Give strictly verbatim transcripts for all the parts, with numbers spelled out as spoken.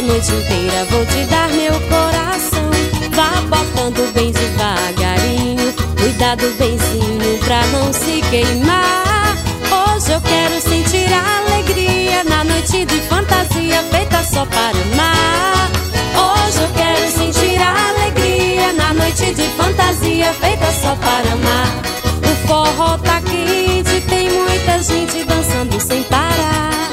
noite inteira vou te dar meu coração. Vá botando bem devagarinho, cuidado benzinho pra não se queimar. Hoje eu quero sentir a alegria na noite de fantasia feita só para amar. Hoje eu quero sentir a alegria na noite de fantasia feita só para amar. O forró tá quente, tem muita gente dançando sem parar.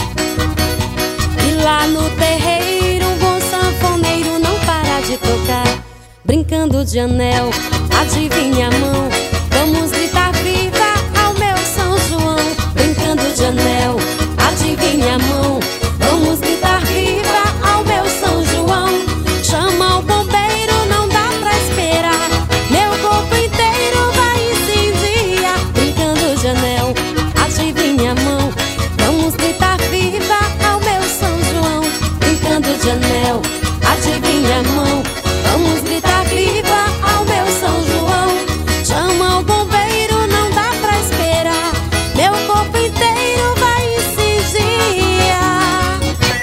E lá no terreiro um bom sanfoneiro não para de tocar. Brincando de anel, adivinha a mão, vamos gritar viva ao meu São João. Brincando de anel, adivinha a mão, vamos gritar viva ao meu São João. Chama o bombeiro, não dá pra esperar, meu corpo inteiro vai incendiar. Brincando de anel, adivinha a mão, vamos gritar viva ao meu São João. Brincando de anel, adivinha a mão, vamos gritar viva ao meu São João. Chama o bombeiro, não dá pra esperar, meu corpo inteiro vai incendiar.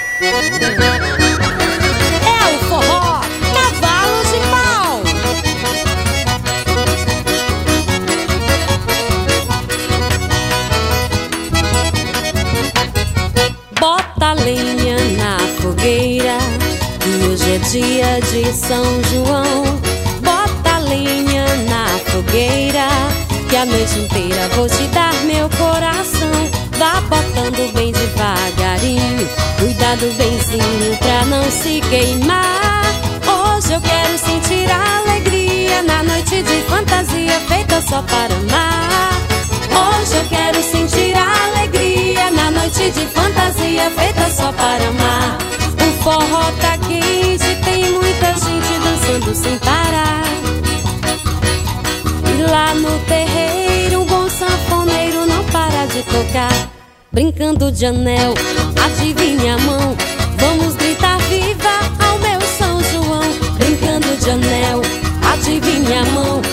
É o forró Cavalo de Pau. Bota lenha na fogueira, e hoje é dia de São João. Bota lenha na fogueira, que a noite inteira vou te dar meu coração. Vá botando bem devagarinho, cuidado benzinho pra não se queimar. Hoje eu quero sentir a alegria na noite de fantasia feita só para amar. Hoje eu quero sentir a alegria na noite de fantasia feita só para amar. O forró tá quente, tem muita gente dançando sem parar. E lá no terreiro um bom sanfoneiro não para de tocar. Brincando de anel, adivinha a mão, vamos gritar viva ao meu São João. Brincando de anel, adivinha a mão,